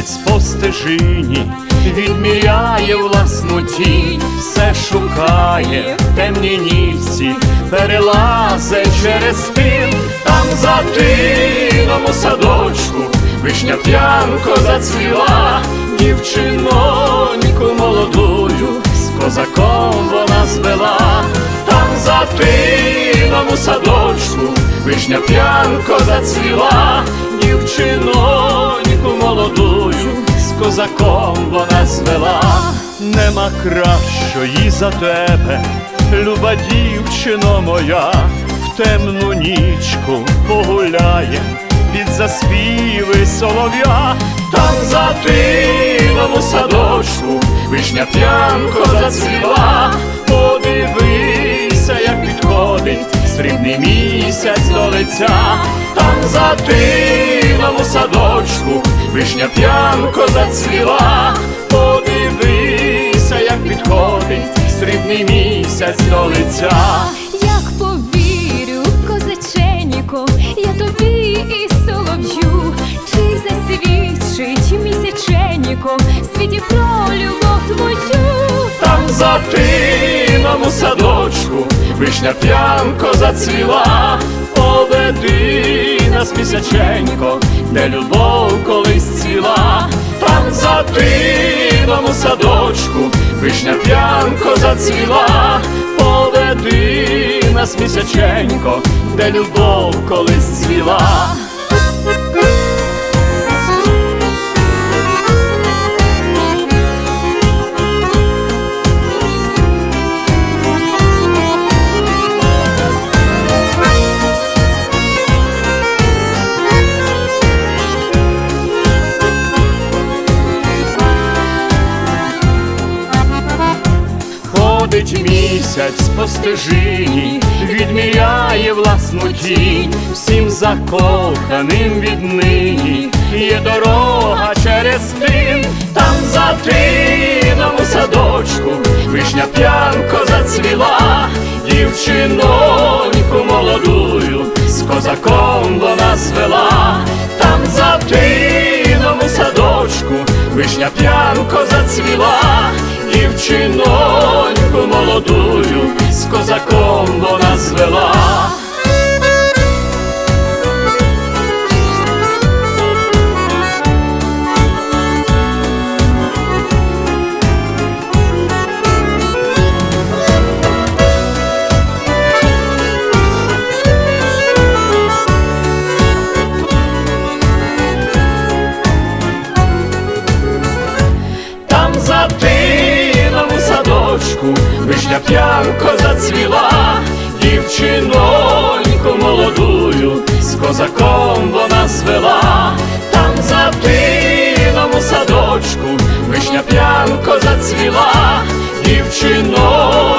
місяць по стежині відміряє власну тінь, все шукає в темній нічці, перелазе через тин. Там за тином у садочку вишня п'янко зацвіла, дівчиноньку молодую з козаком вона звела. Там за тином у садочку вишня п'янко зацвіла, дівчиноньку молодую з козаком вона звела. Нема кращої за тебе, люба дівчино моя, в темну нічку погуляєм під заспіви солов'я. Там за тином у садочку вишня п'янко зацвіла, подивися, як підходить срібний місяць до лиця. Там за тином у садочку вишня п'янко зацвіла, подивися, як підходить срібний місяць до лиця. Як повірю, козаченько, я тобі і солов'ю, чи засвідчить місяченько в світі про любов твою. Там за тином у садочку вишня п'янко зацвіла, поведи нас, місяченько, де любов колись ціла. Там за тином у садочку вишня п'янко зацвіла, поведи нас, місяченько, де любов колись цвіла. Ходить місяць по стежині, відміряє власну тінь, всім закоханим віднині є дорога через тин. Там за тином у садочку вишня п'янко зацвіла, дівчиноньку молодую з козаком вона звела. Там за тином у садочку вишня п'янко зацвіла, дівчиноньку молодую з козаком вона звела. Там за тином у садочку вишня п'янко зацвіла, дівчиноньку молодую з козаком вона звела. Там за тином у садочку вишня п'янко зацвіла, дівчиноньку